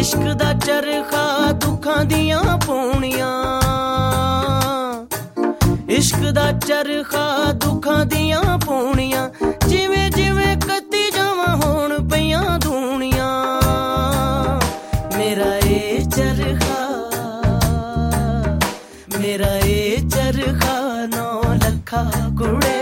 इश्क दा चरखा दुखां दियां पूनियां इश्क दा चरखा दुखां दियां पूनियां जिवें जिवें कत्ती जावां होण पईयां दूनियां मेरा ए चरखा मेरा ए चरखा 9 लखा कुड़े